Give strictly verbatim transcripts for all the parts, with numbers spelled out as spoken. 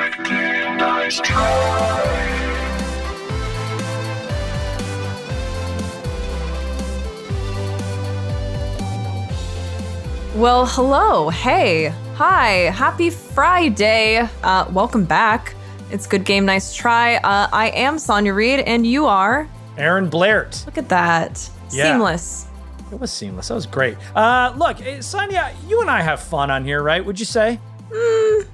Good game, nice try. Well, hello, hey, hi, happy Friday. Uh, welcome back. It's Good Game, Nice Try. Uh, I am Sonia Reed, and you are? Aaron Blair. Look at that. Yeah. Seamless. It was seamless. That was great. Uh, look, eh, Sonia, you and I have fun on here, right? Would you say? Mm.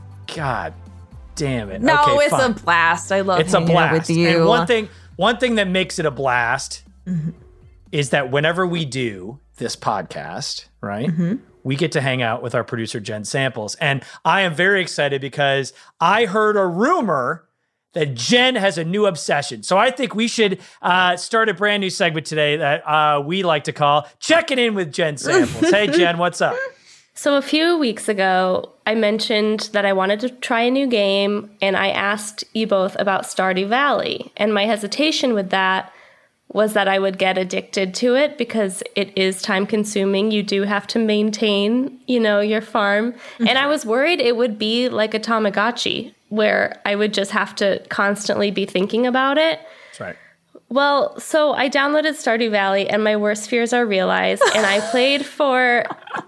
God damn it. No, okay, it's fine. a blast. I love It's a hanging out blast. with you. And one thing, one thing that makes it a blast mm-hmm. is that whenever we do this podcast, right, mm-hmm. we get to hang out with our producer, Jen Samples. And I am very excited because I heard a rumor that Jen has a new obsession. So I think we should uh, start a brand new segment today that uh, we like to call Checking In with Jen Samples. Hey, Jen, what's up? So a few weeks ago, I mentioned that I wanted to try a new game, and I asked you both about Stardew Valley. And my hesitation with that was that I would get addicted to it because it is time consuming. You do have to maintain, you know, your farm. Mm-hmm. And I was worried it would be like a Tamagotchi where I would just have to constantly be thinking about it. That's right. Well, so I downloaded Stardew Valley and my worst fears are realized. And I played for,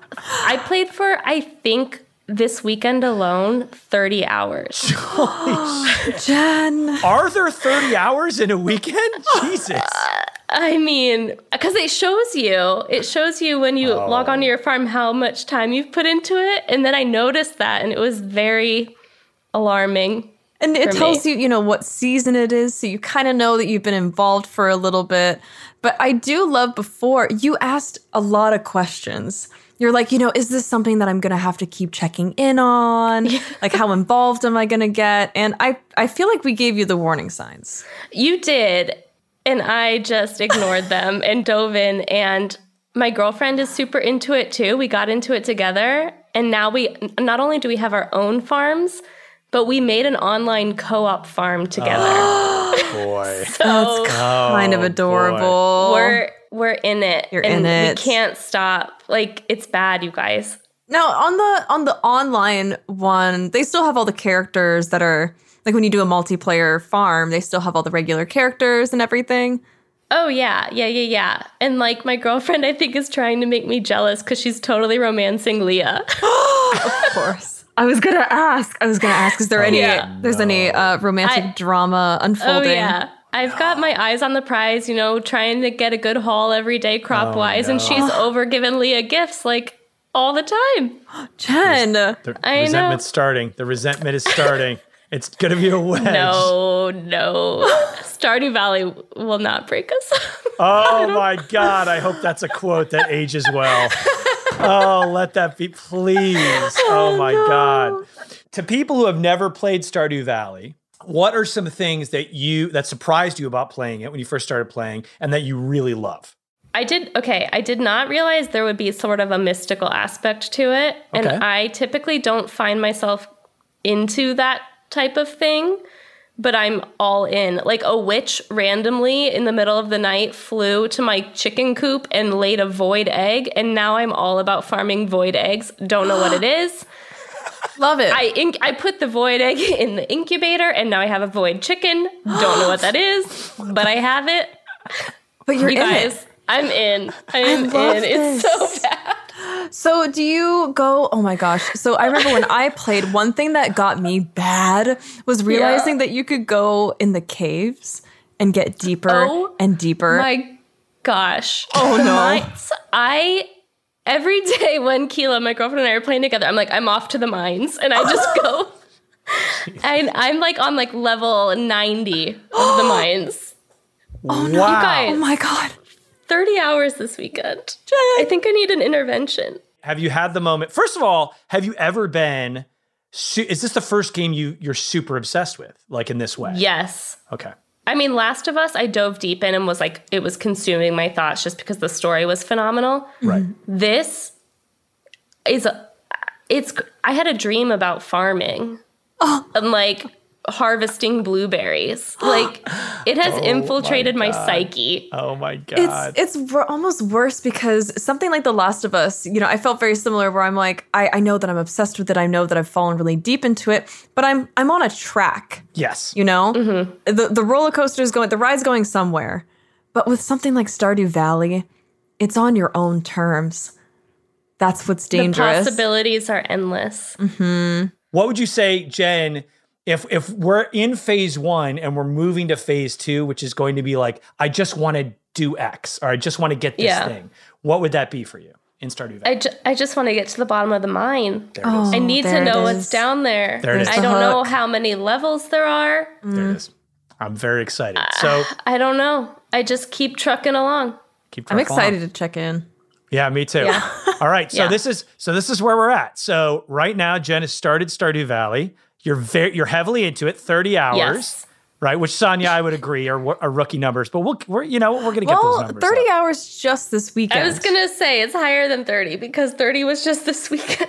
I played for, I think, this weekend alone, thirty hours. Holy shit. Jen. Are there thirty hours in a weekend? Jesus. Uh, I mean, because it shows you, it shows you when you oh. log onto your farm how much time you've put into it. And then I noticed that, and it was very alarming. And it tells me. you, you know, what season it is, so you kind of know that you've been involved for a little bit. But I do love before, you asked a lot of questions. You're like, you know, is this something that I'm going to have to keep checking in on? Yeah. Like, how involved am I going to get? And I, I feel like we gave you the warning signs. You did, and I just ignored them and dove in. And my girlfriend is super into it, too. We got into it together. And now we, not only do we have our own farms, but we made an online co-op farm together. Oh, boy. So That's kind oh, of adorable. boy. We're we're in it. You're and in it. We can't stop. Like, it's bad, you guys. Now, on the on the online one, they still have all the characters that are, like when you do a multiplayer farm, they still have all the regular characters and everything. Oh, yeah. Yeah, yeah, yeah. And, like, my girlfriend, I think, is trying to make me jealous because she's totally romancing Leah. Of course. I was going to ask. I was going to ask, is there any, Yeah. there's any uh, romantic I- drama unfolding? Oh, yeah. I've got my eyes on the prize, you know, trying to get a good haul every day crop-wise, Oh, no. and she's over giving Leah gifts, like, all the time. Jen. The I resentment's know. starting. The resentment is starting. It's going to be a wedge. No, no. Stardew Valley will not break us. Oh, my God. I hope that's a quote that ages well. Oh, let that be, please. Oh, my no. God. To people who have never played Stardew Valley, what are some things that you that surprised you about playing it when you first started playing and that you really love? I did, okay, I did not realize there would be sort of a mystical aspect to it. And Okay. I typically don't find myself into that type of thing, but I'm all in. Like, a witch randomly in the middle of the night flew to my chicken coop and laid a void egg, and now I'm all about farming void eggs. Don't know what it is. Love it. I inc- I put the void egg in the incubator, and now I have a void chicken. Don't know what that is, but I have it. but you're You in guys, it. I'm in. I'm love in. It's this. so bad. So do you go, oh my gosh. So I remember when I played, one thing that got me bad was realizing Yeah. that you could go in the caves and get deeper Oh and deeper. My gosh. Oh, The no. mines, I, every day when Keela, my girlfriend, and I are playing together, I'm like, I'm off to the mines. And I just go. And I'm like on like level ninety of the mines. Oh no. Wow. You guys. Oh my God. thirty hours this weekend. Jen. I think I need an intervention. Have you had the moment? First of all, have you ever been, su- is this the first game you, you're super obsessed with, like in this way? Yes. Okay. I mean, Last of Us, I dove deep in and was like, it was consuming my thoughts just because the story was phenomenal. Right. This is, a, it's, I had a dream about farming. Oh. And like, harvesting blueberries. Like, it has Oh infiltrated my my, God. psyche. Oh my God. It's it's wor- almost worse because something like The Last of Us, you know, I felt very similar where I'm like, I, I know that I'm obsessed with it. I know that I've fallen really deep into it, but I'm I'm on a track, yes. you know? The the roller coaster is going, the ride's going somewhere. But with something like Stardew Valley, it's on your own terms. That's what's dangerous. The possibilities are endless. What would you say, Jen, if if we're in phase one and we're moving to phase two, which is going to be like, I just want to do X, or I just want to get this Yeah. thing. What would that be for you in Stardew Valley? I, ju- I just want to get to the bottom of the mine. There it is. I need there to it know is. what's down there. There it is. I the don't know hook. how many levels there are. There it is. I'm very excited. So I don't know. I just keep trucking along. keep I'm trucking along. excited to check in. Yeah, me too. Yeah. All right, so Yeah. this is so this is where we're at. So right now, Jen has started Stardew Valley. You're very you're heavily into it, thirty hours, Yes. right? Which Sonia, I would agree, are, are rookie numbers. But we'll we're you know we're gonna get those Well, numbers. thirty up. hours just this weekend. I was going to say it's higher than thirty because thirty was just this weekend.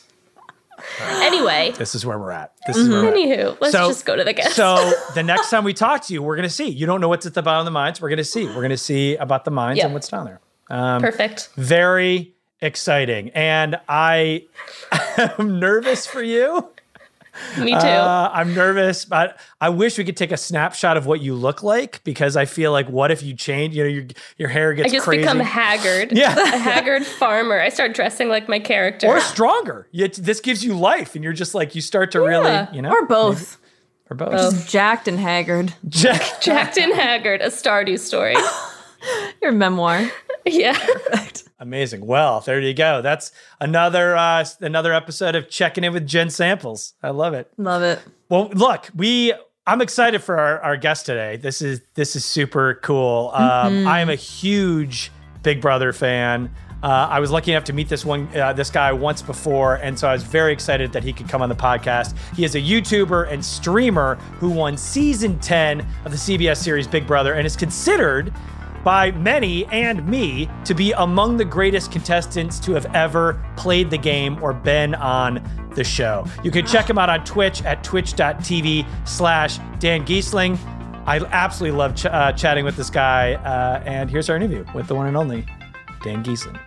Anyway, This is where we're at. This is where we're at. anywho, let's So- just go to the guest. So the next time we talk to you, we're gonna see. You don't know what's at the bottom of the mines. We're gonna see. We're gonna see about the mines Yep. and what's down there. Um, Perfect. Very exciting, and I am nervous for you. Me too. Uh, I'm nervous, but I wish we could take a snapshot of what you look like, because I feel like, what if you change? You know, your your hair I gets just crazy, become haggard. Yeah. A haggard farmer. I start dressing like my character. or stronger. You, this gives you life, and you're just like you start to Yeah. really, you know, or both. or both. Both. Jacked and haggard. Jack, Jacked and Haggard, a Stardew story. Your memoir. Yeah. amazing. Well, there you go. That's another uh, another episode of Checking In with Jen Samples. I love it. Love it. Well, look, we I'm excited for our, our guest today. This is this is super cool. Um, I am a huge Big Brother fan. Uh, I was lucky enough to meet this one uh, this guy once before, and so I was very excited that he could come on the podcast. He is a YouTuber and streamer who won season ten of the C B S series Big Brother and is considered by many and me to be among the greatest contestants to have ever played the game or been on the show. You can check him out on Twitch at twitch.tv slash Dan Giesling. I absolutely love ch- uh, chatting with this guy. Uh, and here's our interview with the one and only Dan Giesling.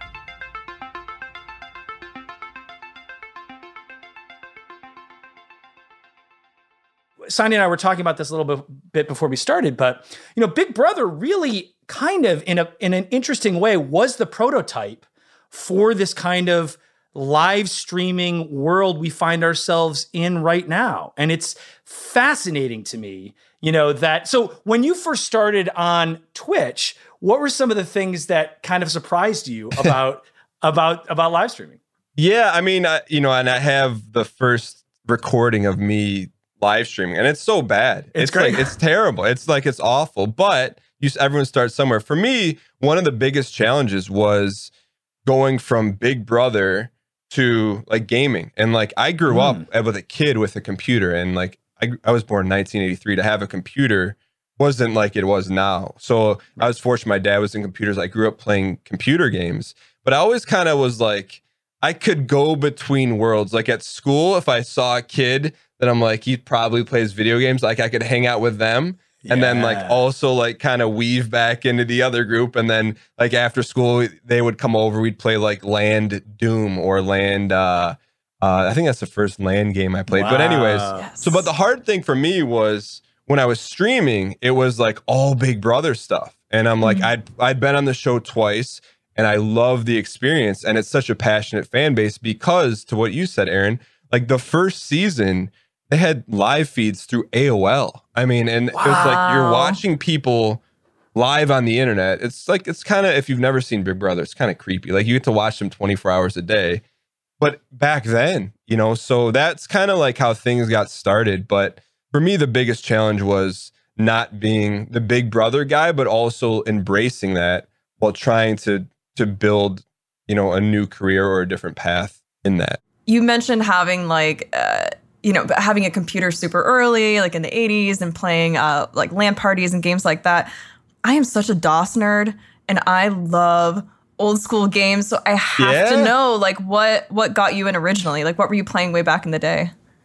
Sonia and I were talking about this a little bit, bit before we started, but you know, Big Brother really kind of in a in an interesting way was the prototype for this kind of live streaming world we find ourselves in right now. And it's fascinating to me, you know, that so when you first started on Twitch, what were some of the things that kind of surprised you about about about live streaming? Yeah, I mean, I, you know, and I have the first recording of me live streaming, and it's so bad. It's great. Like, it's terrible. It's like, it's awful, but you, everyone starts somewhere. For me, one of the biggest challenges was going from Big Brother to like gaming. And like, I grew Mm. up with a kid with a computer, and like, I, I was born in nineteen eighty-three. To have a computer wasn't like it was now. So I was fortunate. My dad was in computers. I grew up playing computer games, but I always kind of was like, I could go between worlds. Like at school, if I saw a kid that I'm like, he probably plays video games, like I could hang out with them. And then like Yeah. also like kind of weave back into the other group. And then like after school, they would come over, we'd play like Land Doom or Land, uh, uh, I think that's the first LAN game I played. But anyways, Wow. Yes. so but the hard thing for me was when I was streaming, it was like all Big Brother stuff. And I'm like, I'd I'd been on the show twice, and I love the experience. And it's such a passionate fan base because, to what you said, Aaron, like the first season, they had live feeds through A O L. I mean, and it was like you're Wow. watching people live on the internet. It's like, it's kind of, if you've never seen Big Brother, it's kind of creepy. Like you get to watch them twenty-four hours a day. But back then, you know, so that's kind of like how things got started. But for me, the biggest challenge was not being the Big Brother guy, but also embracing that while trying to to build, you know, a new career or a different path in that. You mentioned having like, uh, you know, having a computer super early, like in the eighties, and playing uh, like LAN parties and games like that. I am such a DOS nerd, and I love old school games. So I have to Yeah. know like what what got you in originally. Like what were you playing way back in the day?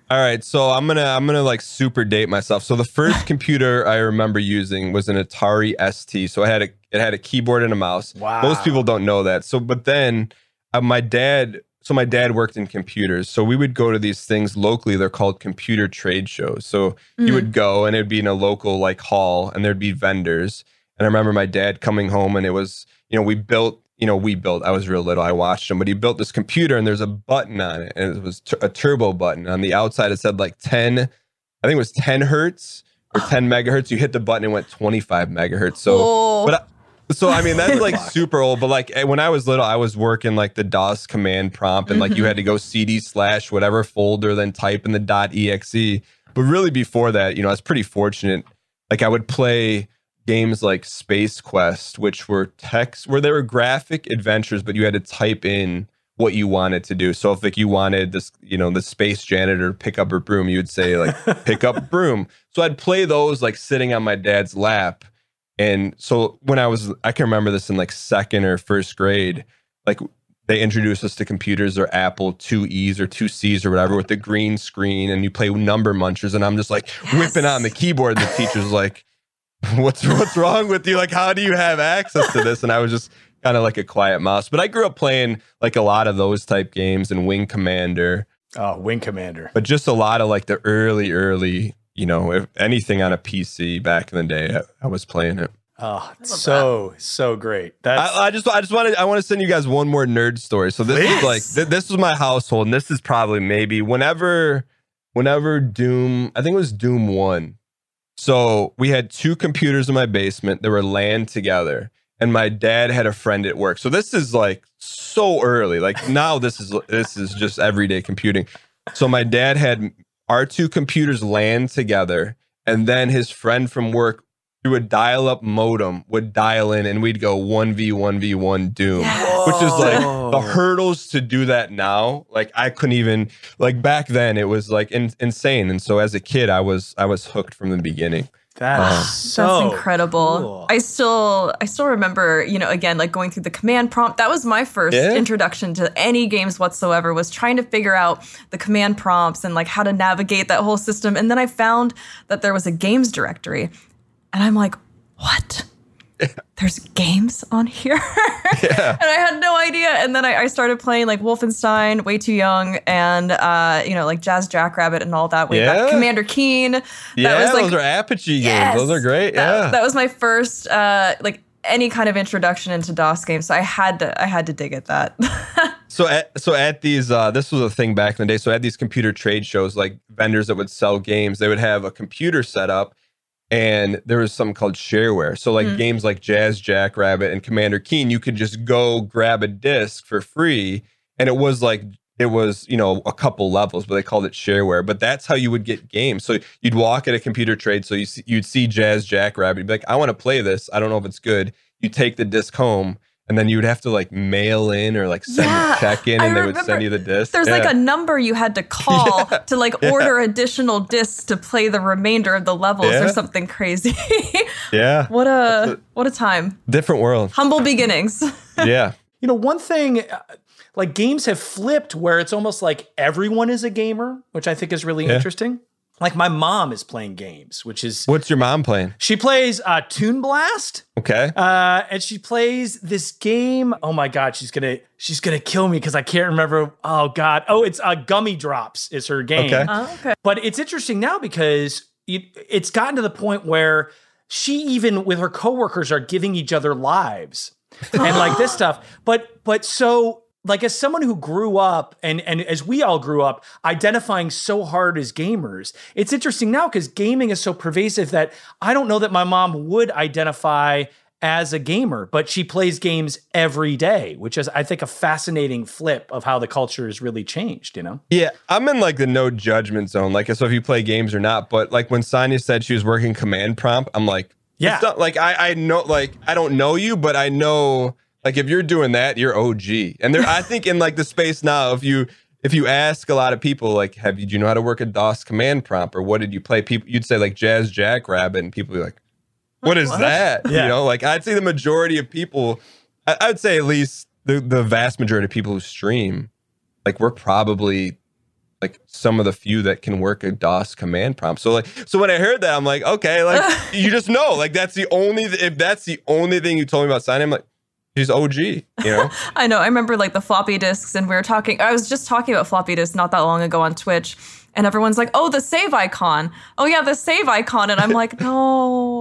All right, so I'm gonna I'm gonna like super date myself. So the first computer I remember using was an Atari S T. So it had a it had a keyboard and a mouse. Wow. Most people don't know that. So but then uh, my dad so my dad worked in computers. So we would go to these things locally. They're called computer trade shows. So Mm-hmm. you would go and it'd be in a local like hall and there'd be vendors. And I remember my dad coming home and it was, you know, we built You know, we built, I was real little, I watched him, but he built this computer and there's a button on it. And it was t- a turbo button. On the outside, it said like ten, I think it was ten hertz or ten megahertz. You hit the button, it went twenty-five megahertz. So, Whoa. but I, so I mean, that's like super old. But like when I was little, I was working like the DOS command prompt and like you had to go C D slash whatever folder, then type in the .exe. But really before that, you know, I was pretty fortunate. Like I would play games like Space Quest, which were text, where they were graphic adventures, but you had to type in what you wanted to do. So if like you wanted this, you know, the space janitor to pick up her broom, you would say like, pick up broom. So I'd play those like sitting on my dad's lap. And so when I was, I can remember this in like second or first grade, like they introduced us to computers or Apple two E's or two C's or whatever with the green screen and you play number munchers. And I'm just like Yes. whipping on the keyboard. And the teacher's like, What's what's wrong with you? Like, how do you have access to this? And I was just kind of like a quiet mouse. But I grew up playing like a lot of those type games and Wing Commander. Oh, Wing Commander. But just a lot of like the early, early, you know, if anything on a P C back in the day, I, I was playing it. Oh, so so great. That's I, I just I just wanted I want to send you guys one more nerd story. So this Please. is like th- this was my household, and this is probably maybe whenever whenever Doom, I think it was Doom one. So we had two computers in my basement that were LAN together, and my dad had a friend at work. So this is like so early. Like now this is this is just everyday computing. So my dad had our two computers LAN together, and then his friend from work through a dial-up modem would dial in, and we'd go one v one v one Doom. Yes. Which is like Whoa. the hurdles to do that now. Like I couldn't even, like back then it was like in, insane. And so as a kid, I was I was hooked from the beginning. that's so That's incredible. cool. I still I still remember, you know, again, like going through the command prompt. That was my first Yeah. introduction to any games whatsoever, was trying to figure out the command prompts and like how to navigate that whole system. And then I found that there was a games directory. And I'm like, what? There's games on here? Yeah. And I had no idea. And then I, I started playing like Wolfenstein, way too young, and uh, you know, like Jazz Jackrabbit and all that way Yeah. back. Commander Keen. That Yeah, was like those are Apogee Yes. games. Those are great. That, yeah. that was my first uh, like any kind of introduction into DOS games. So I had to I had to dig at that. So at so at these uh this was a thing back in the day. So at these computer trade shows, like vendors that would sell games, they would have a computer set up. And there was something called shareware. So like Mhm. games like Jazz Jackrabbit and Commander Keen, you could just go grab a disc for free. And it was like, it was, you know, a couple levels, but they called it shareware. But that's how you would get games. So you'd walk at a computer trade. So you see, you'd see Jazz Jackrabbit. You'd be like, I want to play this. I don't know if it's good. You take the disc home. And then you would have to like mail in or like send Yeah, a check in I and they would remember send you the disc. There's like Yeah. a number you had to call Yeah. to like order additional discs to play the remainder of the levels Yeah. or something crazy. Yeah. What a what a time. Different world. Humble beginnings. Yeah. You know, one thing, uh, like games have flipped where it's almost like everyone is a gamer, which I think is really Yeah. interesting. Like my mom is playing games, which is What's your mom playing? she plays uh, Toon Blast. Okay. Uh, and she plays this game. Oh my God, she's gonna she's gonna kill me because I can't remember. Oh God, oh it's uh, Gummy Drops is her game. Okay. Oh, okay. But it's interesting now because it, it's gotten to the point where she even with her coworkers are giving each other lives and like this stuff. But but so like as someone who grew up and and as we all grew up identifying so hard as gamers, it's interesting now because gaming is so pervasive that I don't know that my mom would identify as a gamer, but she plays games every day, which is, I think, a fascinating flip of how the culture has really changed, you know? Yeah, I'm in like the no judgment zone. Like, so if you play games or not, but like when Sonia said she was working command prompt, I'm like, Yeah. it's not, like I, I know, like I don't know you, but I know, like if you're doing that, you're O G. And there, I think in like the space now, if you if you ask a lot of people, like, have you, do you know how to work a DOS command prompt or what did you play? People, you'd say like Jazz Jackrabbit, and people be like, what is that? Yeah. You know, like I'd say the majority of people, I, I would say at least the the vast majority of people who stream, like we're probably like some of the few that can work a DOS command prompt. So like, so when I heard that, I'm like, okay, like you just know, like that's the only, if that's the only thing you told me about signing, I'm like, he's O G, you know? I know. I remember like the floppy disks, and we were talking, I was just talking about floppy disks not that long ago on Twitch, and everyone's like, oh, the save icon. Oh yeah, the save icon. And I'm like, no.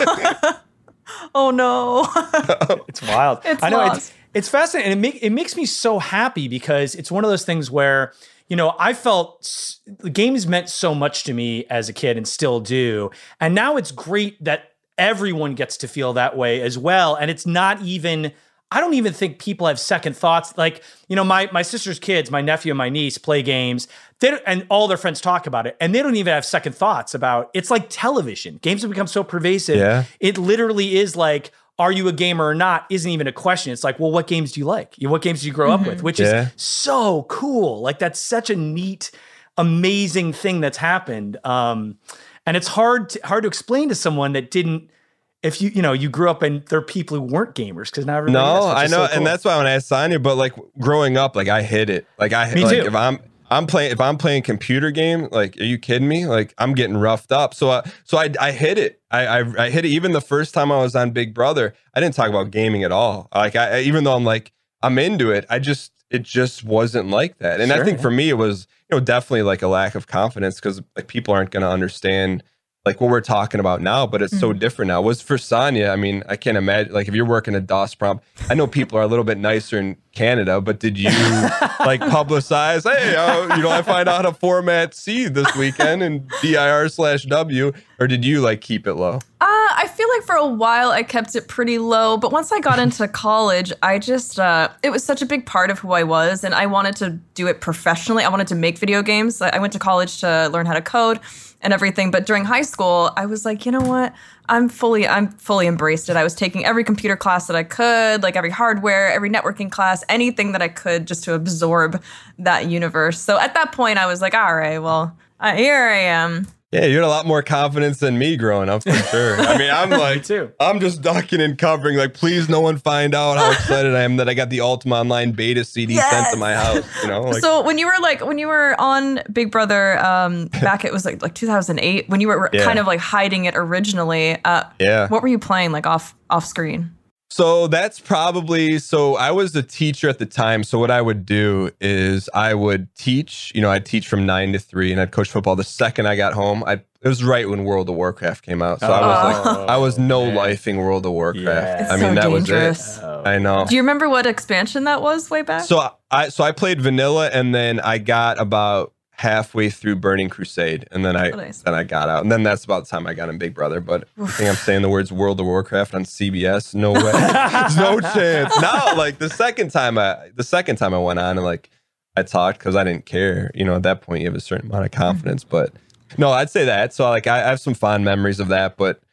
Oh no. It's wild. It's I know lost. it's it's fascinating. And it, make, it makes me so happy because it's one of those things where, you know, I felt s- the games meant so much to me as a kid and still do. And now it's great that everyone gets to feel that way as well. And it's not even, I don't even think people have second thoughts. Like, you know, my my sister's kids, my nephew and my niece play games, they don't, and all their friends talk about it, and they don't even have second thoughts about, it's like television. Games have become so pervasive. Yeah. It literally is like, are you a gamer or not? Isn't even a question. It's like, well, what games do you like? What games do you grow up with? Which Yeah. is so cool. Like that's such a neat, amazing thing that's happened. Um, and it's hard to, hard to explain to someone that didn't, if you, you know, you grew up and there are people who weren't gamers because now everybody No, is, which I is know, so cool. and that's why when I signed you, but like growing up, like I hit it. Like I Me like too. if I'm I'm playing if I'm playing computer game, like are you kidding me? Like I'm getting roughed up. So I so I I hit it. I I, I hit it even the first time I was on Big Brother. I didn't talk about gaming at all. Like I even though I'm like I'm into it, I just it just wasn't like that. And Sure, I think yeah. for me it was, you know, definitely like a lack of confidence because like people aren't going to understand like what we're talking about now, but it's so different now. Was for Sonya, I mean, I can't imagine, like if you're working a DOS prompt, I know people are a little bit nicer in Canada, but did you like publicize, hey, uh, you know, I find out how to format C this weekend in dir slash W, or did you like keep it low? Uh, I feel like for a while I kept it pretty low, but once I got into college, I just, uh, it was such a big part of who I was, and I wanted to do it professionally. I wanted to make video games. I I went to college to learn how to code and everything, but during high school, I was like, you know what? I'm fully, I'm fully embraced it. I was taking every computer class that I could, like every hardware, every networking class, anything that I could just to absorb that universe. So at that point, I was like, all right, well, uh, here I am. Yeah, you had a lot more confidence than me growing up for sure. I mean, I'm like, too. I'm just ducking and covering. Like, please, no one find out how excited I am that I got the Ultima Online beta C D sent to my house. You know, like, So when you were like when you were on Big Brother um back it was like like two thousand eight when you were Yeah. kind of like hiding it originally, uh yeah. what were you playing like off off screen? So that's probably, so I was a teacher at the time. So what I would do is I would teach, you know, I'd teach from nine to three and I'd coach football. The second I got home, I it was right when World of Warcraft came out. So I was like, I was no lifing World of Warcraft. Yeah. It's I mean, so that dangerous. was it. I know. Do you remember what expansion that was way back? So I so I played vanilla and then I got about halfway through Burning Crusade and then I Oh, nice. then I got out. And then that's about the time I got in Big Brother. But I think I'm saying the words World of Warcraft on C B S. No way. There's no chance. Now, like the second time I the second time I went on and like I talked because I didn't care. You know, at that point you have a certain amount of confidence. But no, I'd say that. So like I, I have some fond memories of that, but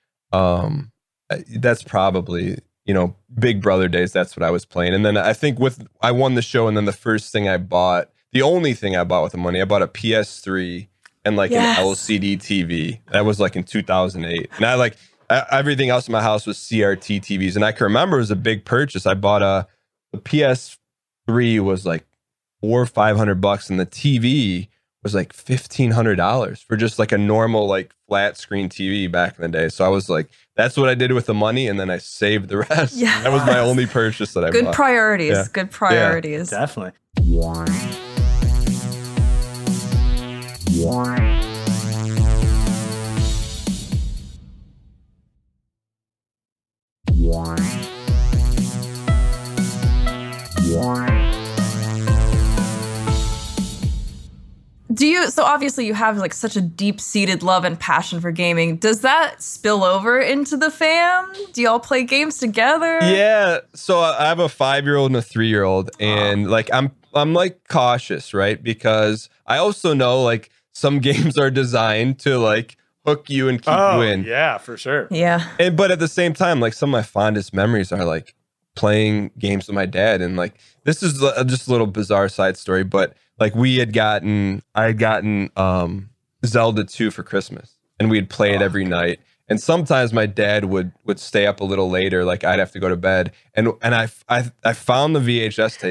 um I- that's probably, you know, Big Brother days, that's what I was playing. And then I think with, I won the show and then the first thing I bought, the only thing I bought with the money, I bought a P S three and like Yes. an L C D T V. That was like in two thousand eight. And I like, I, everything else in my house was C R T T Vs. And I can remember it was a big purchase. I bought a, the P S three was like four or five hundred bucks and the T V was like fifteen hundred dollars for just like a normal like flat screen T V back in the day. So I was like, that's what I did with the money, and then I saved the rest. Yes. That was my only purchase that I Good bought. priorities. Yeah. Good priorities. Definitely. Do you so obviously you have like such a deep-seated love and passion for gaming. Does that spill over into the fam? Do y'all play games together? Yeah. So I have a five-year-old and a three-year-old, and like I'm I'm like cautious, right? Because I also know like some games are designed to like hook you and keep Oh, you in. yeah, for sure. Yeah. And but at the same time, like some of my fondest memories are like playing games with my dad. And like this is l- just a little bizarre side story, but like we had gotten, I had gotten um, Zelda two for Christmas, and we'd play it every night. And sometimes my dad would would stay up a little later, like I'd have to go to bed, and and I I, I found the V H S tape,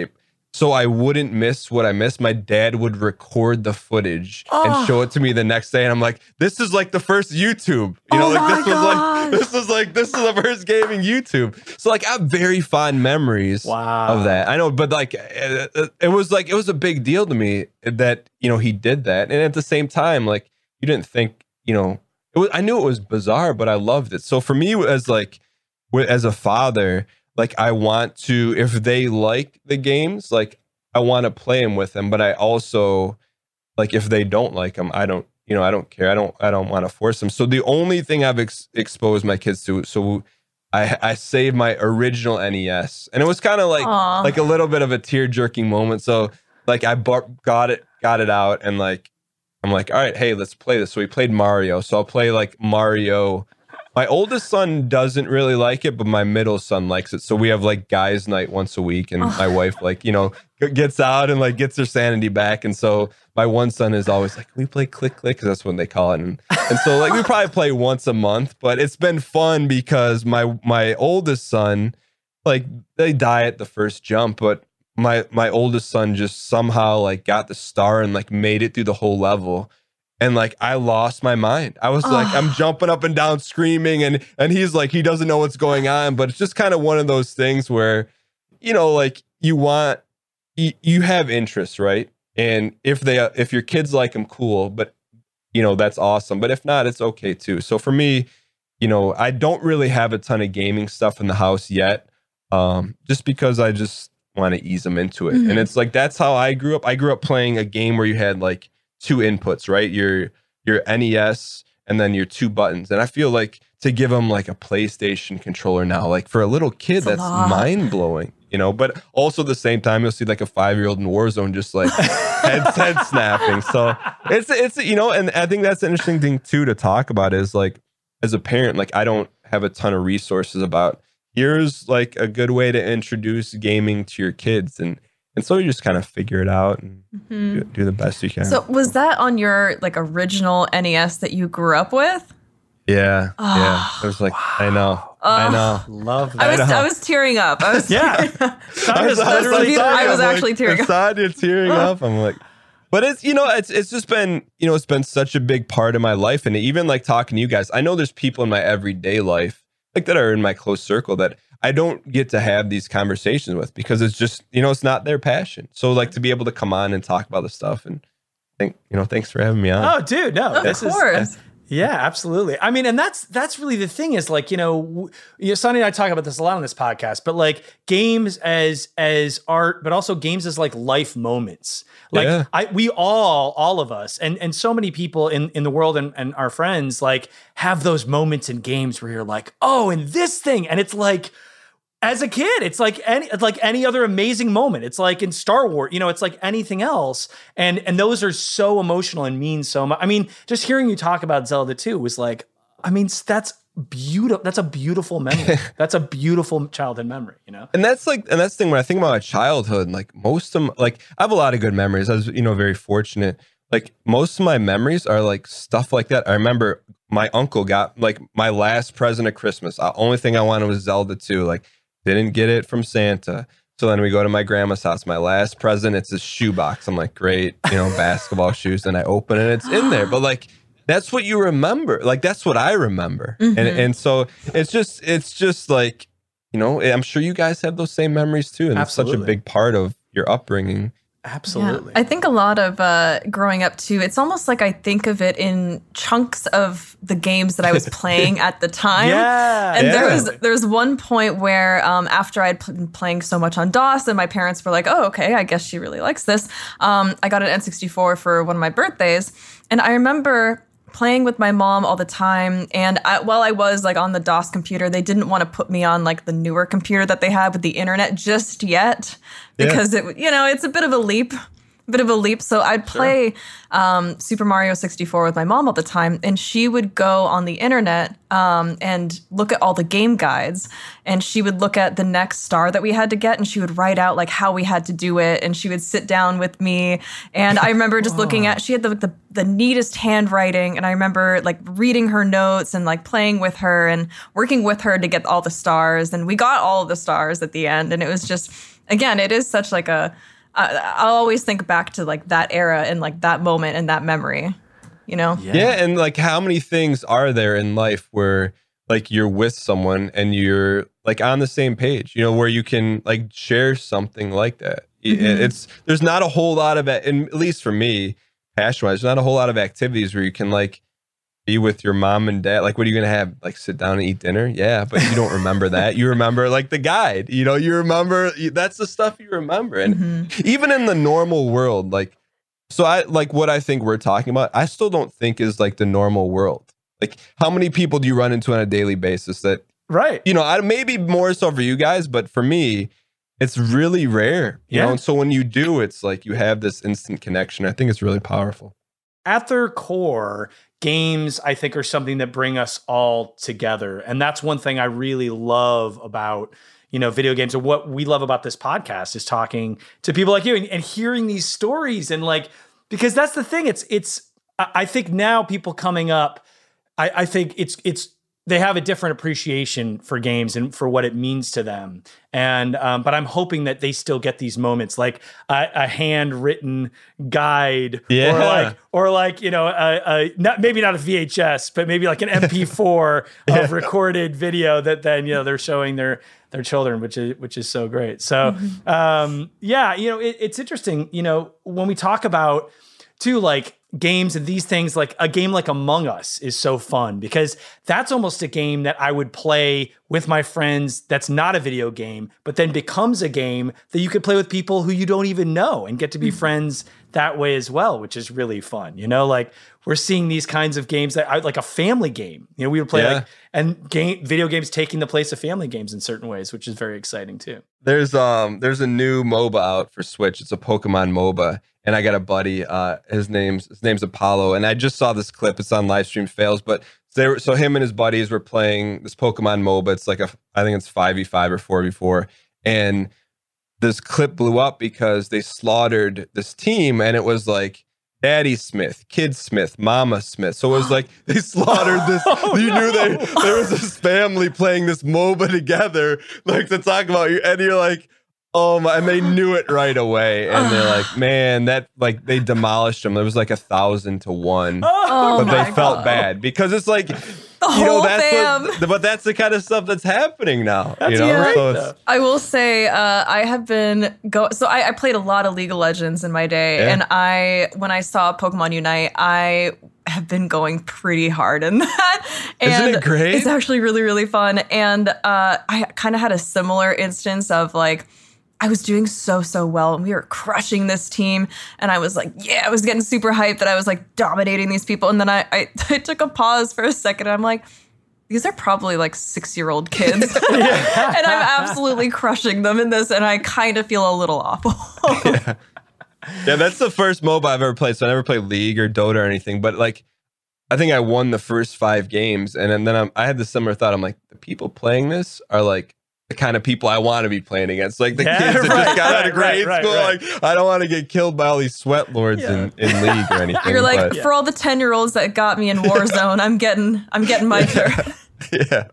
so I wouldn't miss what I missed, my dad would record the footage Oh. and show it to me the next day. And I'm like, this is like the first YouTube. You know, Oh like my this was gosh. like this was like this is the first gaming YouTube. So like I have very fond memories Wow. of that. I know, but like it, it was like it was a big deal to me that, you know, he did that. And at the same time, like you didn't think, you know, it was, I knew it was bizarre, but I loved it. So for me as like wi- as a father, like I want to, if they like the games, like I want to play them with them, but I also like if they don't like them, I don't, you know, I don't care. I don't, I don't want to force them. So the only thing I've ex- exposed my kids to, so I, I saved my original N E S, and it was kind of like, Aw. like a little bit of a tear jerking moment. So like I bar- got it, got it out, and like I'm like, all right, hey, let's play this. So we played Mario. So I'll play like Mario. My oldest son doesn't really like it, but my middle son likes it. So we have like guys' night once a week, and my wife like, you know, g- gets out and like gets her sanity back. And so my one son is always like, can we play Click Click? Because that's what they call it. And, and so like we probably play once a month, but it's been fun because my my oldest son, like they die at the first jump, but my my oldest son just somehow like got the star and like made it through the whole level. And like I lost my mind. I was like, I'm jumping up and down screaming, and and he's like, he doesn't know what's going on. But it's just kind of one of those things where, you know, like you want you, you have interests, right? And if they if your kids like them, cool, but you know, that's awesome. But if not, it's okay too. So for me, you know, I don't really have a ton of gaming stuff in the house yet. Um, just because I just want to ease them into it. Mhm. And it's like that's how I grew up. I grew up playing a game where you had like two inputs, right? Your your N E S and then your two buttons. And I feel like to give them like a PlayStation controller now, like for a little kid, It's a that's lot. mind blowing, you know. But also at the same time, you'll see like a five year old in Warzone just like head head snapping. So it's it's you know, and I think that's an interesting thing too to talk about is like as a parent, like I don't have a ton of resources about here's like a good way to introduce gaming to your kids, and and so you just kind of figure it out and do, do the best you can. So was that on your like original N E S that you grew up with? yeah, yeah. It was like I know, I know. Love that. I was know. I was tearing up. I was Yeah. tearing up. I was I was literally like- I was I'm actually tearing I up. saw you tearing up. I'm like, but it's you know, it's it's just been you know, it's been such a big part of my life, and even like talking to you guys, I know there's people in my everyday life like that are in my close circle that I don't get to have these conversations with because it's just you know, it's not their passion. So like to be able to come on and talk about the stuff, and think you know, thanks for having me on. Oh, dude, no. Of this course. is yeah, absolutely. I mean, and that's that's really the thing is like, you know, w- you know, Sonny and I talk about this a lot on this podcast, but like games as as art, but also games as like life moments. Like Yeah. I we all, all of us, and and so many people in, in the world and, and our friends like have those moments in games where you're like, oh, and this thing. And it's like as a kid, it's like any it's like any other amazing moment. It's like in Star Wars, you know, it's like anything else. And and those are so emotional and mean so much. I mean, just hearing you talk about Zelda two was like, I mean, that's beautiful. That's a beautiful memory. That's a beautiful childhood memory, you know? And that's like, and that's the thing when I think about my childhood, like most of, my, like I have a lot of good memories. I was, you know, very fortunate. Like most of my memories are like stuff like that. I remember my uncle got like my last present of Christmas. The only thing I wanted was Zelda two. Like didn't get it from Santa. So then we go to my grandma's house. My last present, it's a shoebox. I'm like, great, you know, basketball shoes. And I open it, and it's in there. But like, that's what you remember. Like that's what I remember. Mm-hmm. And and so it's just it's just like, you know, I'm sure you guys have those same memories too. And it's such a Absolutely. big part of your upbringing. Absolutely. Yeah. I think a lot of uh, growing up too, it's almost like I think of it in chunks of the games that I was playing at the time. Yeah. And there Yeah. was there was one point where um, after I'd been playing so much on DOS and my parents were like, oh, okay, I guess she really likes this. Um, I got an N sixty-four for one of my birthdays. And I remember playing with my mom all the time. And I, while I was like on the DOS computer, they didn't want to put me on like the newer computer that they had with the internet just yet because it, you know, it's a bit of a leap, bit of a leap. So I'd play um, Super Mario sixty-four with my mom all the time, and she would go on the internet um, and look at all the game guides, and she would look at the next star that we had to get, and she would write out like how we had to do it, and she would sit down with me. And I remember just looking at, she had the, the the neatest handwriting, and I remember like reading her notes and like playing with her and working with her to get all the stars, and we got all of the stars at the end. And it was just, again, it is such like a I, I'll always think back to like that era and like that moment and that memory, you know? Yeah. yeah. And like, how many things are there in life where like you're with someone and you're like on the same page, you know, where you can like share something like that. Mm-hmm. It's, there's not a whole lot of it, and at least for me, passion wise, there's not a whole lot of activities where you can like be with your mom and dad. Like, what are you going to have? Like sit down and eat dinner? Yeah. But you don't remember that. You remember like the guide, you know, you remember, that's the stuff you remember. And mm-hmm. even in the normal world, like, so I like what I think we're talking about, I still don't think is like the normal world. Like, how many people do you run into on a daily basis that, right? You know, I, maybe more so for you guys, but for me, it's really rare. You yeah. know, and so when you do, it's like you have this instant connection. I think it's really powerful. At their core, games, I think, are something that bring us all together. And that's one thing I really love about, you know, video games, and what we love about this podcast is talking to people like you and, and hearing these stories. And like, because that's the thing, it's, it's, I think now people coming up, I, I think it's, it's, they have a different appreciation for games and for what it means to them. And, um, but I'm hoping that they still get these moments, like a, a handwritten guide, yeah. or like, or like, you know, a, a not, maybe not a V H S, but maybe like an M P four yeah. of recorded video that then, you know, they're showing their, their children, which is, which is so great. So, mm-hmm. um, yeah, you know, it, it's interesting, you know, when we talk about too, like, games and these things, like a game like Among Us is so fun because that's almost a game that I would play with my friends that's not a video game, but then becomes a game that you could play with people who you don't even know and get to be mm-hmm. friends that way as well, which is really fun. You know, like we're seeing these kinds of games that I, like a family game, you know, we would play yeah. like, and game video games taking the place of family games in certain ways, which is very exciting too. There's um there's a new MOBA out for Switch. It's a Pokemon MOBA. And I got a buddy, uh, his name's his name's Apollo, and I just saw this clip. It's on Livestream Fails, but they were, so him and his buddies were playing this Pokemon MOBA. It's like a, I think it's five v five or four v four, and this clip blew up because they slaughtered this team, and it was like Daddy Smith, Kid Smith, Mama Smith. So it was like they slaughtered this. Oh, you no. knew they there was this family playing this MOBA together, like to talk about you, and you're like. Oh my, and they knew it right away. And they're like, man, that like they demolished them. It was like a thousand to one. Oh, but they my felt God. bad because it's like, The you whole know, that's fam. what, but that's the kind of stuff that's happening now. That's you know, great, so though. it's, I will say uh, I have been go. So I, I played a lot of League of Legends in my day, Yeah. and I when I saw Pokemon Unite, I have been going pretty hard in that. And Isn't it great? It's actually really really fun, and uh, I kind of had a similar instance of like. I was doing so, so well, and we were crushing this team. And I was like, yeah, I was getting super hyped that I was like dominating these people. And then I, I, I took a pause for a second. And I'm like, these are probably like six-year-old kids. And I'm absolutely crushing them in this. And I kind of feel a little awful. yeah. yeah, that's the first MOBA I've ever played. So I never played League or Dota or anything. But like, I think I won the first five games. And then, then I'm, I had the similar thought. I'm like, the people playing this are like, the kind of people I want to be playing against, like the Yeah, kids that right, just got right, out of grade right, school. right. Like, I don't want to get killed by all these sweat lords Yeah. in, in League or anything. You're like, but, for all the ten-year-olds that got me in Warzone, I'm getting, I'm getting my turn. yeah.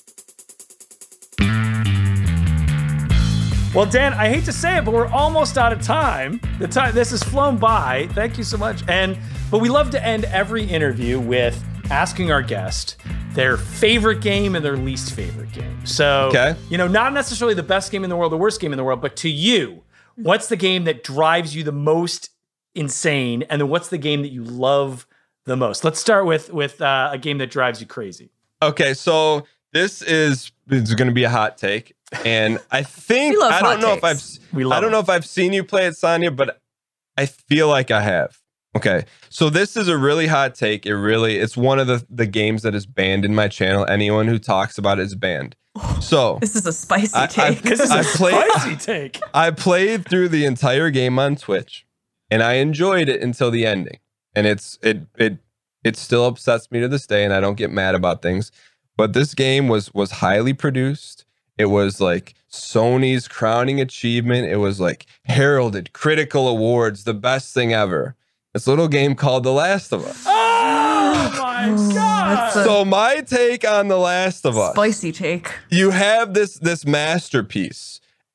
Well, Dan, I hate to say it, but we're almost out of time. The time this has flown by. Thank you so much. And but we love to end every interview with asking our guest their favorite game and their least favorite game. So, Okay. you know, not necessarily the best game in the world, the worst game in the world, but to you, what's the game that drives you the most insane, and then what's the game that you love the most? Let's start with with uh, a game that drives you crazy. Okay, so this is it's going to be a hot take, and I think We love I don't hot know if I've takes. We love I don't know if I've seen you play it, Sonia, but I feel like I have. Okay, so this is a really hot take. It really it's one of the the games that is banned in my channel. Anyone who talks about it is banned. So This is a spicy I- I- take. Because it's a I played- spicy take. I played through the entire game on Twitch, and I enjoyed it until the ending. And it's it it it still upsets me to this day, and I don't get mad about things. But this game was was highly produced. It was like Sony's crowning achievement. It was like heralded, critical awards, the best thing ever. This little game called The Last of Us. Oh my god! that's a- So my take on The Last of Us. Spicy take. You have this this masterpiece,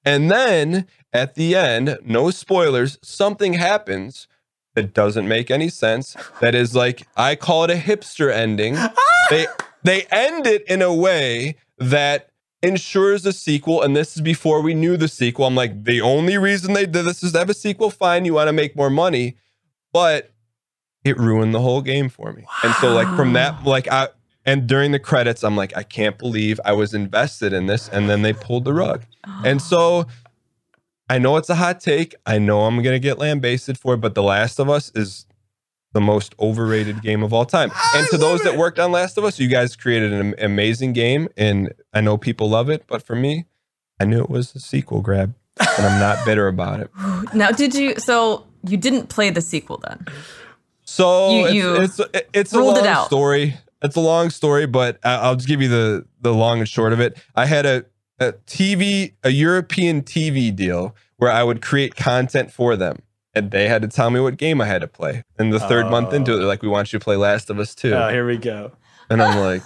And then at the end, no spoilers, something happens that doesn't make any sense. That is like, I call it a hipster ending. they they end it in a way that ensures a sequel, and this is before we knew the sequel. I'm like, the only reason they did this is to have a sequel. Fine, you want to make more money, but it ruined the whole game for me. Wow. And so, like from that, like I and during the credits, I'm like, I can't believe I was invested in this, and then they pulled the rug. Oh. And so, I know it's a hot take. I know I'm gonna get lambasted for it, but The Last of Us is the most overrated game of all time. I and to those it. that worked on Last of Us, you guys created an amazing game, and I know people love it, but for me, I knew it was a sequel grab, and I'm not bitter about it. Now, did you, so you didn't play the sequel then? So you, you it's, it's, it's a long it out. story. It's a long story, but I'll just give you the, the long and short of it. I had a, a T V, a European T V deal where I would create content for them. And they had to tell me what game I had to play. And the third oh. month into it, they're like, we want you to play Last of Us two. Oh, here we go. And I'm like,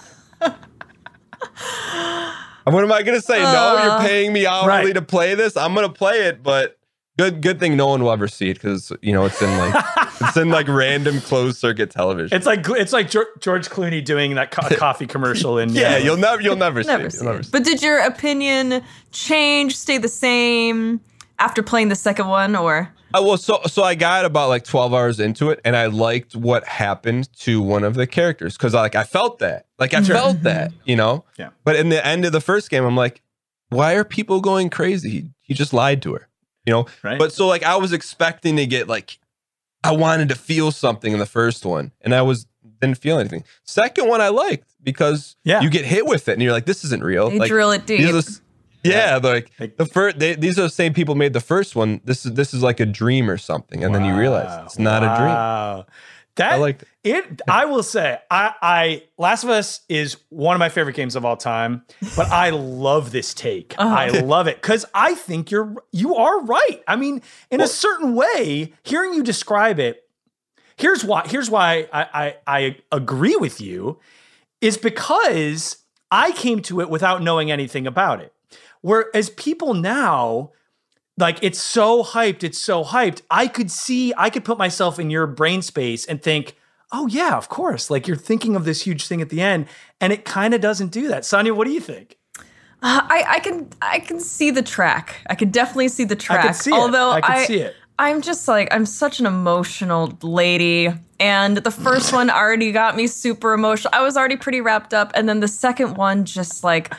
what am I going to say? Uh, no, you're paying me hourly right. to play this. I'm going to play it, but good good thing no one will ever see it because, you know, it's in like it's in like random closed circuit television. It's like it's like George Clooney doing that co- coffee commercial in yeah, you'll never you'll never, never see it. You'll never see But did your opinion change, stay the same after playing the second one, or? Uh, well, so so I got about like twelve hours into it, and I liked what happened to one of the characters because like I felt that, like I sure. felt that, you know. Yeah. But in the end of the first game, I'm like, why are people going crazy? He, he just lied to her, you know. Right. But so like I was expecting to get like, I wanted to feel something in the first one, and I was didn't feel anything. Second one I liked because yeah. you get hit with it, and you're like, this isn't real. They like, drill it deep. These are, Yeah, like the first, they, these are the same people made the first one. This is this is like a dream or something, and wow. then you realize it's not wow. a dream. Wow, that I liked it. it. I will say, I, I Last of Us is one of my favorite games of all time, but I love this take. Uh-huh. I love it because I think you're you are right. I mean, in well, a certain way, hearing you describe it, here's why. Here's why I, I I agree with you, is because I came to it without knowing anything about it. Whereas people now, like, it's so hyped, it's so hyped. I could see, I could put myself in your brain space and think, oh yeah, of course. Like, you're thinking of this huge thing at the end, and it kind of doesn't do that. Sonia, what do you think? Uh, I, I can, I can see the track. I could definitely see the track. I can see Although it. I can I, see it. I'm just like, I'm such an emotional lady. And the first one already got me super emotional. I was already pretty wrapped up. And then the second one just like,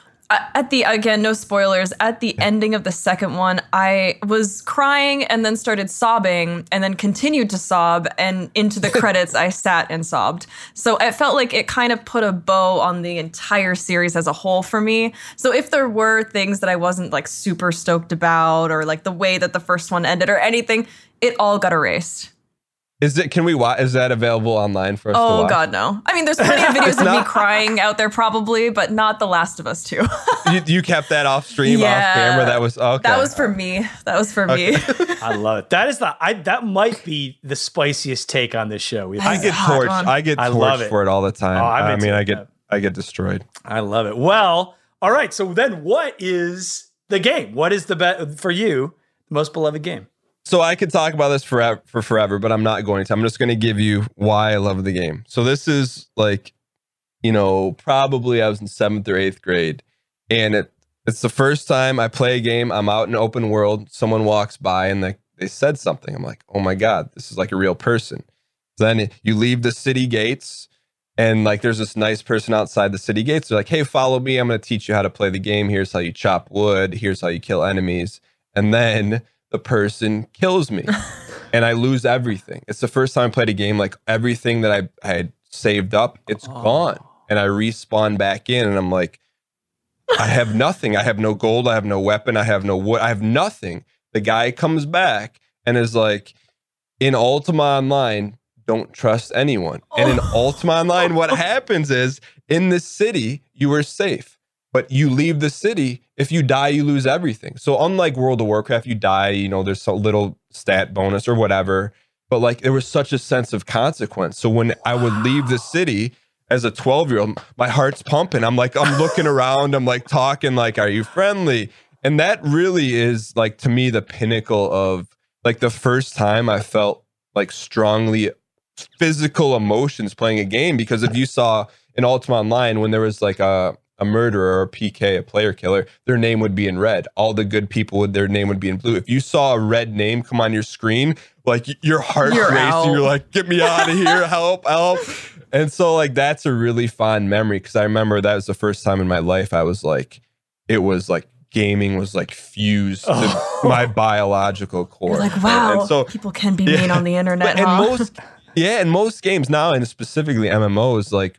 at the, again, no spoilers, at the ending of the second one, I was crying and then started sobbing and then continued to sob. And into the credits, I sat and sobbed. So it felt like it kind of put a bow on the entire series as a whole for me. So if there were things that I wasn't like super stoked about, or like the way that the first one ended or anything, it all got erased. Is it? Can we watch? Is that available online for us oh, to watch? Oh God, no! I mean, there's plenty of videos of me crying out there, probably, but not The Last of Us two. you, you kept that off stream, yeah, off camera. That was okay. That was for me. That was for okay. me. I love it. That is the. I that might be the spiciest take on this show. We've I get torched. One. I get I torched for it all the time. Oh, I, I mean, I get that. I get destroyed. I love it. Well, all right. So then, what is the game? What is the be- for you the most beloved game? So I could talk about this forever, for forever, but I'm not going to. I'm just going to give you why I love the game. So this is like, you know, probably I was in seventh or eighth grade, and it it's the first time I play a game. I'm out in an open world. Someone walks by and they, they said something. I'm like, oh my God, this is like a real person. Then you leave the city gates, and like there's this nice person outside the city gates. They're like, hey, follow me. I'm going to teach you how to play the game. Here's how you chop wood. Here's how you kill enemies. And then the person kills me and I lose everything. It's the first time I played a game like everything that I, I had saved up, it's oh. gone. And I respawn back in and I'm like, I have nothing. I have no gold. I have no weapon. I have no wood. I have nothing. The guy comes back and is like, in Ultima Online, don't trust anyone. Oh. And in Ultima Online, what happens is in this city, you are safe. But you leave the city, if you die, you lose everything. So unlike World of Warcraft, you die, you know, there's a little stat bonus or whatever. But like there was such a sense of consequence. So when I would leave the city as a twelve-year-old, my heart's pumping. I'm like, I'm looking around, I'm like talking like, are you friendly? And that really is like, to me, the pinnacle of like the first time I felt like strongly physical emotions playing a game. Because if you saw in Ultima Online, when there was like a, a murderer or a P K, a player killer, their name would be in red. All the good people, would their name would be in blue. If you saw a red name come on your screen, like your heart You're raced, out. you're like, get me out of here, help, help. And so like, that's a really fond memory. Cause I remember that was the first time in my life I was like, it was like gaming was like fused to Oh. my biological core. You're like, And- wow, and so people can be yeah. mean on the internet, But in huh? most, yeah, in most games now, and specifically M M Os, like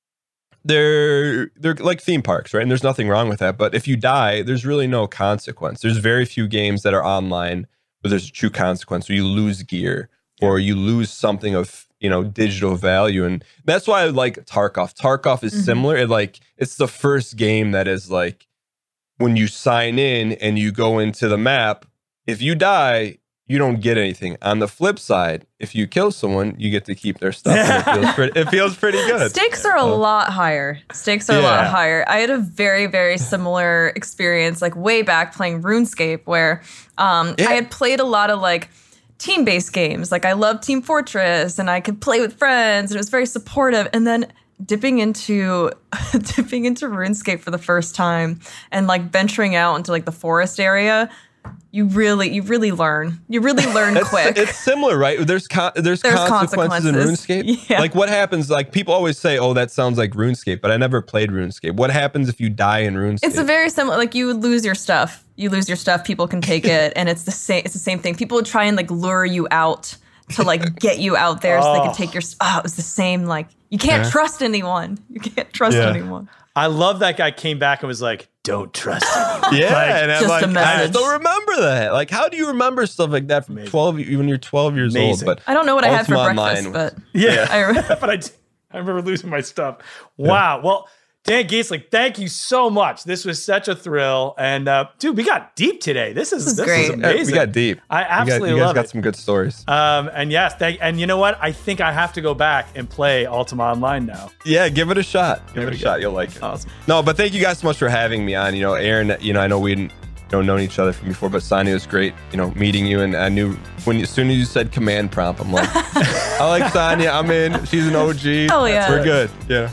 they're they're like theme parks, right? And there's nothing wrong with that. But if you die, there's really no consequence. There's very few games that are online where there's a true consequence, where you lose gear or you lose something of, you know, digital value. And that's why I like Tarkov. Tarkov is Mhm. similar. It like it's the first game that is like, when you sign in and you go into the map, if you die, you don't get anything. On the flip side, if you kill someone, you get to keep their stuff. And it feels pretty, it feels pretty good. Stakes are a Uh, lot higher. Stakes are a Yeah. lot higher. I had a very, very similar experience, like way back playing RuneScape, where um, Yeah. I had played a lot of like team-based games. Like I loved Team Fortress, and I could play with friends, and it was very supportive. And then dipping into dipping into RuneScape for the first time, and like venturing out into like the forest area. You really, you really learn. You really learn It's, quick. it's similar, right? There's con- there's, There's consequences, in consequences. RuneScape. Yeah. Like what happens? Like people always say, "Oh, that sounds like RuneScape," but I never played RuneScape. What happens if you die in RuneScape? It's a very similar. Like you would lose your stuff. You lose your stuff. People can take it, and it's the same. It's the same thing. People would try and like lure you out to like get you out there so they Oh. could take your. s- Oh, it was the same. Like you can't Yeah. trust anyone. You can't trust Yeah. anyone. I love that guy came back and was like, don't trust him. Yeah, Like, and I'm just a like, I message. still remember that. Like, how do you remember stuff like that from Amazing. twelve, when you're twelve years Amazing. old? But I don't know what I had for Ultima breakfast, Online- but Yeah. I remember. but I, d- I remember losing my stuff. Wow. Well, Dan Giesling, thank you so much. This was such a thrill. And uh, dude, we got deep today. This is, This is this great. is Yeah, Yeah, amazing. we got deep. I You got- absolutely you guys love got it. some good stories. Um, and yes, thank, and you know what? I think I have to go back and play Ultima Online now. Yeah, give it a shot. Give There it a we go. shot. You'll like it. Awesome. No, but thank you guys so much for having me on. You know, Aaron, you know, I know we hadn't you know, known each other from before, but Sonia was great, you know, meeting you. And I knew when you, as soon as you said command prompt, I'm like, I like Sonia. I'm in. She's an O G. Oh, yeah. We're good. Yeah.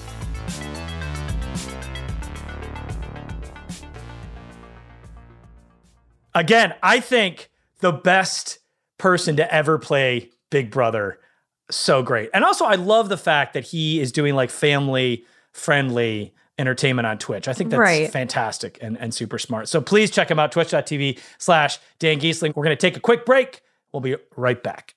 Again, I think the best person to ever play Big Brother. So great. And also, I love the fact that he is doing like family friendly entertainment on Twitch. I think that's Right. fantastic and, and super smart. So please check him out, twitch.tv slash Dan Giesling. We're going to take a quick break. We'll be right back.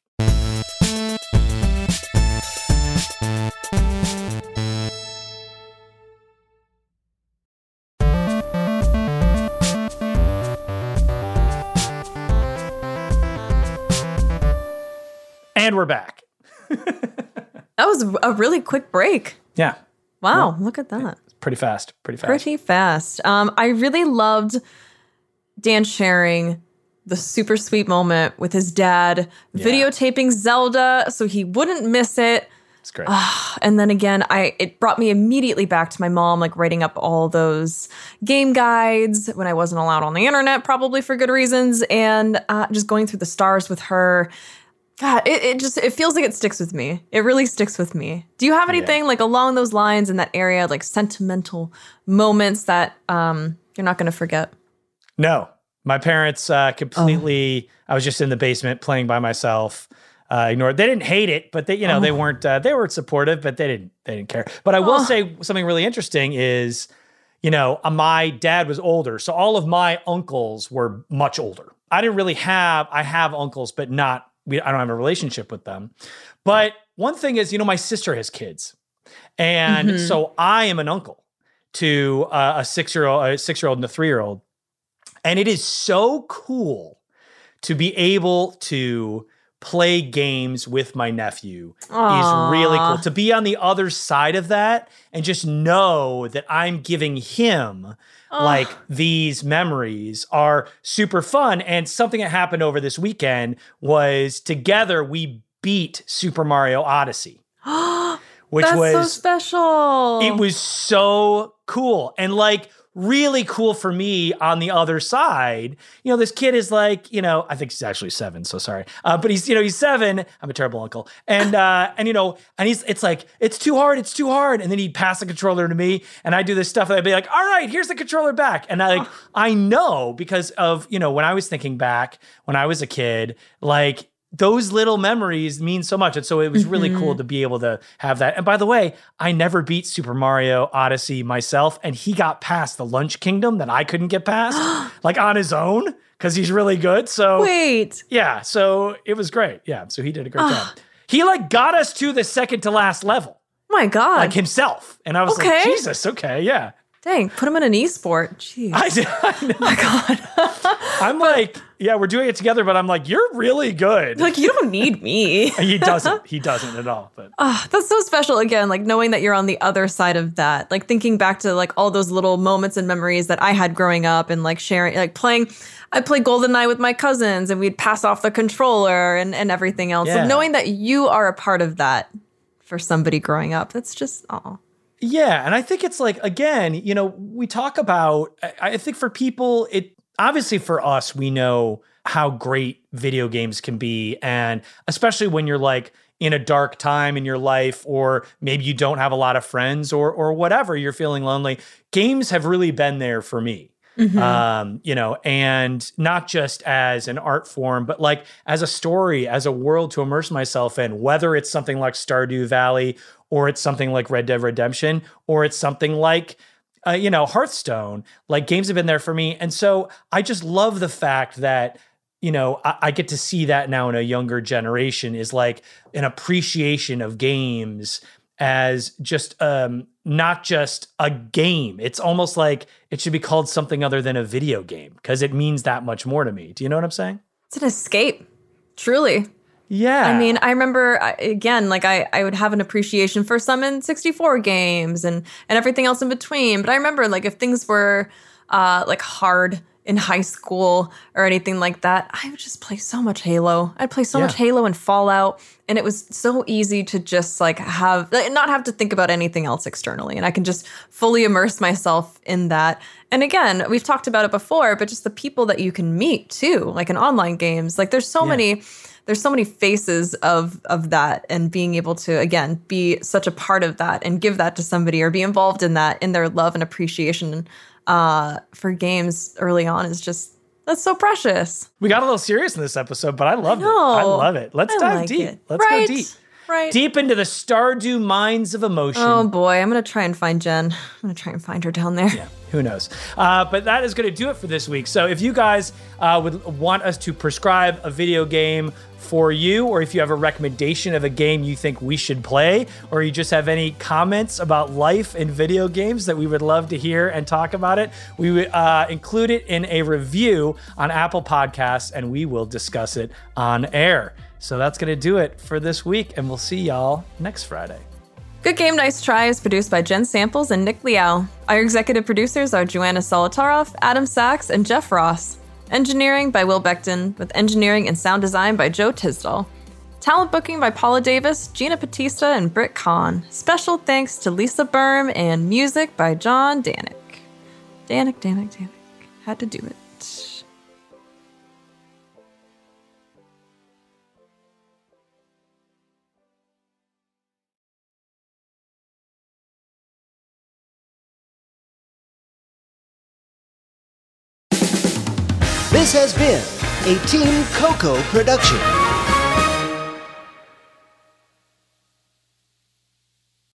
And we're back. That was a really quick break. Yeah, Wow, look at that. pretty fast. Pretty fast. Pretty fast. Um, I really loved Dan sharing the super sweet moment with his dad videotaping Zelda so he wouldn't miss it. It's great. And then again, I it brought me immediately back to my mom, like writing up all those game guides when I wasn't allowed on the internet, probably for good reasons, and uh, just going through the stars with her. God, it, it just it feels like it sticks with me. It really sticks with me. Do you have anything like along those lines in that area, like sentimental moments that um, you're not going to forget? No, my parents uh, completely. I was just in the basement playing by myself. Uh, ignored. They didn't hate it, but they, you know, they weren't. Uh, they were supportive, but they didn't. They didn't care. But I will Oh. say something really interesting is, you know, uh, my dad was older, so all of my uncles were much older. I didn't really have. I have uncles, but not. We, I don't have a relationship with them. But one thing is, you know, my sister has kids, and Mhm. so I am an uncle to uh, a six-year-old, a six-year-old, and a three-year-old. And it is so cool to be able to play games with my nephew Aw. is really cool. To be on the other side of that and just know that I'm giving him like these memories are super fun. And something that happened over this weekend was together we beat Super Mario Odyssey, which That's was so special. it was so cool. And like really cool for me on the other side. You know, this kid is like, you know, I think he's actually seven, so sorry. Uh, but he's, you know, he's seven. I'm a terrible uncle. And, uh, and you know, and he's, it's like, it's too hard, it's too hard. And then he'd pass the controller to me and I do this stuff and I'd be like, all right, here's the controller back. And I like, I know because of, you know, when I was thinking back, when I was a kid, like, those little memories mean so much. And so it was really mm-hmm. cool to be able to have that. And by the way, I never beat Super Mario Odyssey myself. And he got past the Lunch Kingdom that I couldn't get past, like on his own, because he's really good. So wait. Yeah. So it was great. Yeah. So he did a great job. He like got us to the second to last level. My God. Like himself. And I was okay. like, Jesus, okay, yeah. Dang, put him in an esport. Jeez. I, I know. Oh my God. I'm like, yeah, we're doing it together, but I'm like, you're really good. Like, you don't need me. He doesn't. He doesn't at all. But oh, that's so special. Again, like knowing that you're on the other side of that, like thinking back to like all those little moments and memories that I had growing up and like sharing, like playing, I'd play GoldenEye with my cousins and we'd pass off the controller and, and everything else. Yeah. So knowing that you are a part of that for somebody growing up, that's just, oh. Yeah. And I think it's like, again, you know, we talk about, I, I think for people, it obviously for us, we know how great video games can be. And especially when you're like in a dark time in your life, or maybe you don't have a lot of friends or, or whatever, you're feeling lonely. Games have really been there for me. Mm-hmm. Um, you know, and not just as an art form, but like as a story, as a world to immerse myself in, whether it's something like Stardew Valley, or it's something like Red Dead Redemption, or it's something like, uh, you know, Hearthstone. Like games have been there for me. And so I just love the fact that, you know, I, I get to see that now in a younger generation, is like an appreciation of games as just um, not just a game. It's almost like it should be called something other than a video game because it means that much more to me. Do you know what I'm saying? It's an escape, truly. Yeah. I mean, I remember, again, like I, I would have an appreciation for some N sixty-four games and, and everything else in between. But I remember like if things were uh, like hard in high school or anything like that, I would just play so much Halo. I'd play so yeah. much Halo and Fallout. And it was so easy to just like have, like, not have to think about anything else externally. And I can just fully immerse myself in that. And again, we've talked about it before, but just the people that you can meet too, like in online games, like there's so yeah. many, there's so many faces of, of that, and being able to, again, be such a part of that and give that to somebody or be involved in that, in their love and appreciation uh, for games early on is just, that's so precious. We got a little serious in this episode, but I loved I it. I love it. Let's I dive like deep. It. Let's right. go deep. Right. Deep into the Stardew Mines of Emotion. Oh boy, I'm going to try and find Jen. I'm going to try and find her down there. Yeah, who knows? Uh, but that is going to do it for this week. So if you guys uh, would want us to prescribe a video game for you, or if you have a recommendation of a game you think we should play, or you just have any comments about life in video games that we would love to hear and talk about it, we would uh, include it in a review on Apple Podcasts, and we will discuss it on air. So that's going to do it for this week, and we'll see y'all next Friday. Good Game Nice Try is produced by Jen Samples and Nick Liao. Our executive producers are Joanna Solotaroff, Adam Sachs, and Jeff Ross. Engineering by Will Beckton, with engineering and sound design by Joe Tisdall. Talent booking by Paula Davis, Gina Batista, and Britt Kahn. Special thanks to Lisa Berm, and music by John Danik. Danik, Danik, Danik. Had to do it. This has been a Team Coco production.